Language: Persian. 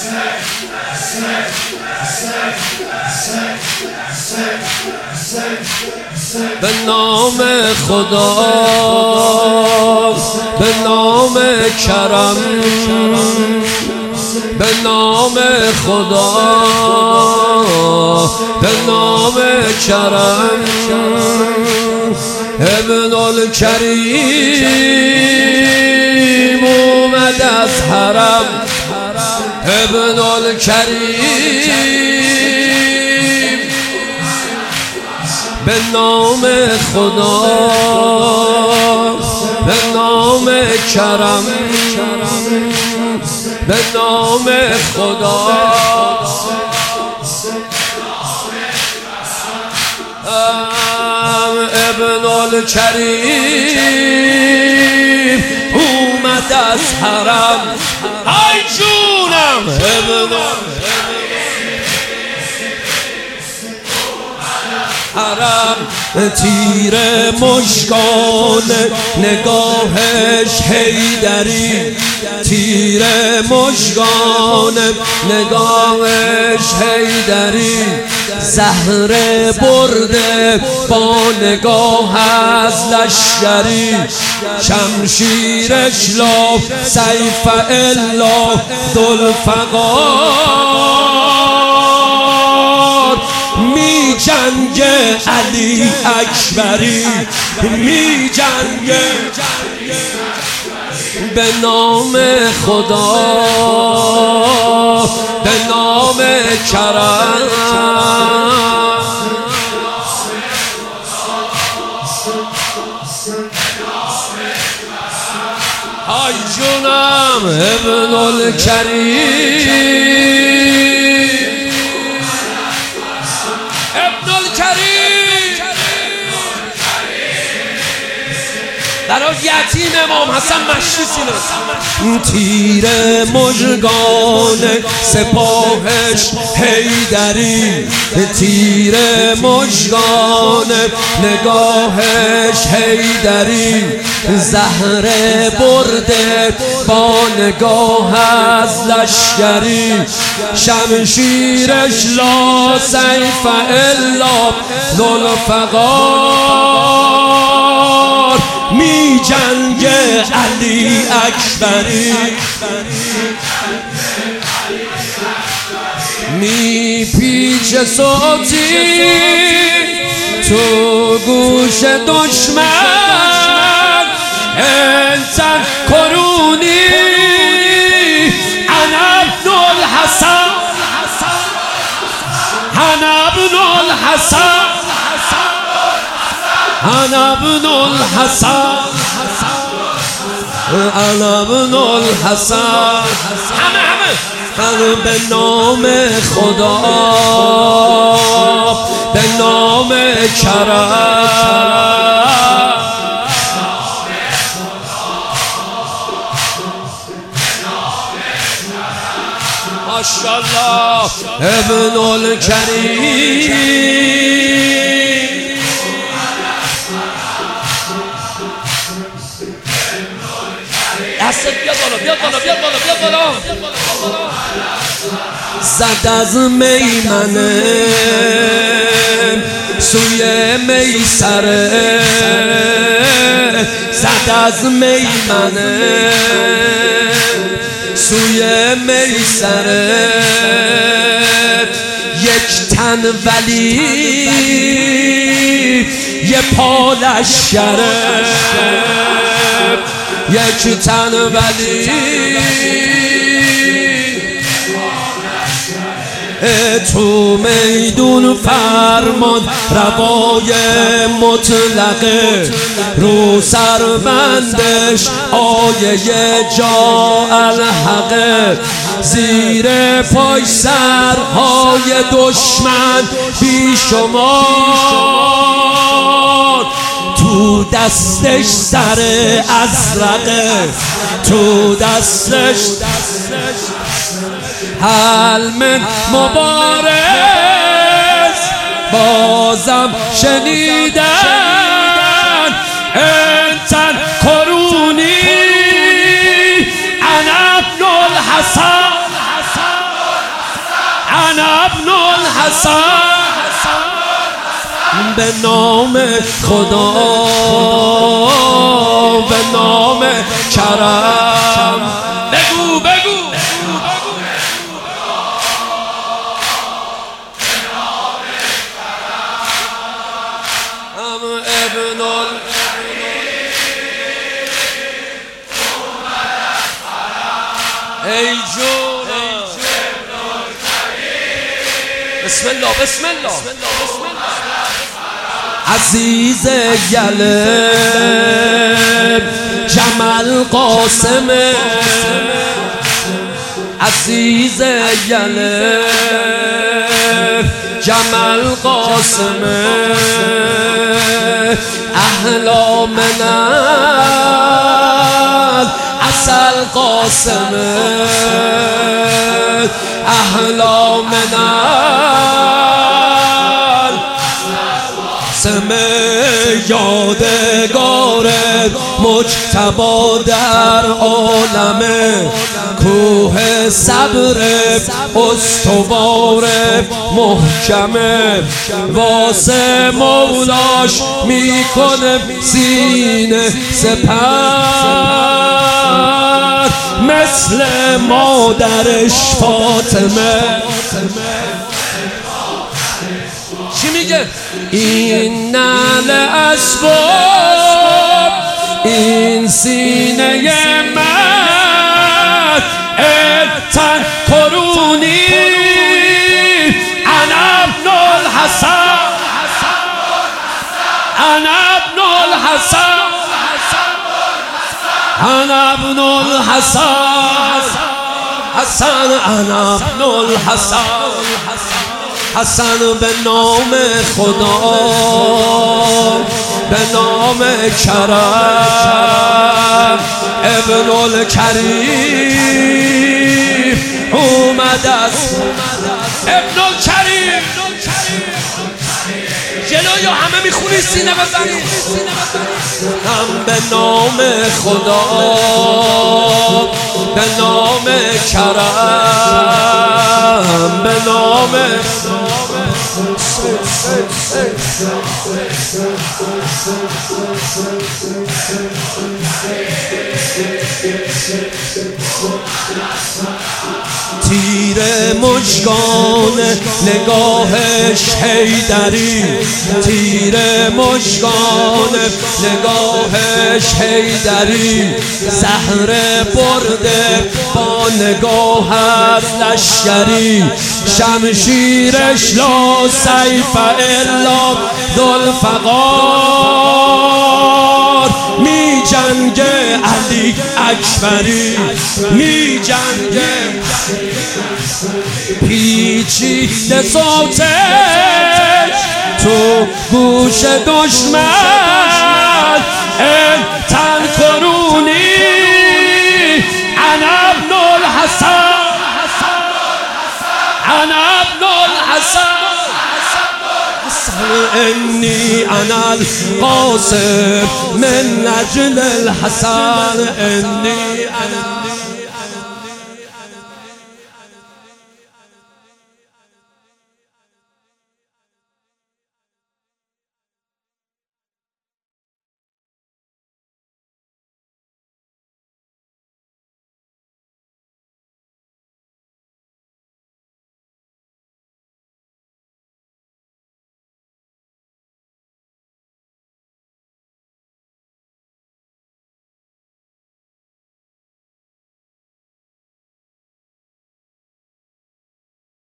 به نام خدا، به نام کرم، به نام خدا، به نام کرم. ابن الکریم اومد از حرم، ابن الکریم به نام خدا، به نام کرم، به نام خدا. ابن الکریم اومد از حرم، ای جونم. ابن حرم تیر مژگان نگاهش حیدری، تیر مژگان نگاهش حیدری. زهر برده با نگاه از لشکری، شمشیرش لا سیف الا ذوالفقار. می جنگه علی اکبری، می جنگه به نام خدا، به نام کرم. ای جونم. ابن الکریم، ابن الکریم برای یتیم امام حسن مشتی سینه. تیر مژگان سپاهش حیدری، تیر مژگان نگاهش حیدری. زهر برده با نگاه از لشکری، شمشیرش لا سیف الا ذوالفقار. می جنگ علی اکبری، می پیچ صوتی تو گوش دشمن. انسان کرونی انا ابن الحسن، انا ابن الحسن، انا ابن الحسن، انا ابن الحسن. همه به نام خدا، به نام کرم. ماشاءالله. ابن الکریم دست بیا بالا، بیا بالا، بیا بالا، بیا بالا. زد از میمنه سوی میسره، زد از میمنه سوی میسره. یک تن ولی یه پا لشکره، یک تن ولی تو میدون فرمان روای مطلقه. رو سربندش آیه جا الحقه. زیر پای سرهای دشمن بی شمار. تو دستش سر ازرقه، تو دستش حلم مبارز. بازم شنیدن انسان کرونی انا ابن الحسن، حسن به نام خدا به نام کرم بگو بگو ابن ای جون بسم الله بسم الله عزیز گلب جمال قاسم عزیز گلب جمال قاسم احلا من عسل قاسم احلا من قاسم یادگار مجتبی در عالم کوه صبر استوار محکم واسه مولاش میکنه سینه سپر مثل مادرش فاطمه چی میگه؟ این نعل اسباب این سینه من تن کرونی انا ابن الحسن انا ابن الحسن انا ابن الحسن حسن انا ابن الحسن حسن به نام خدا به نام کرم ابن الکریم اومد از ابن الکریم جلوی همه میخونی سینه بزنی هم به نام خدا به نام کرم به نام تیر مژگان نگاهش حیدری تیر مژگان نگاهش حیدری زهر برده با نگاه از لشکری شمشیرش لا سیف الا ذوالفقار می جنگه علی اکبری می جنگه پیچیده صوتش تو گوش دشمن تن کرونی انا ابن الحسن انا ابن الحسن انی انا القاسم من اجل الحسن انی انا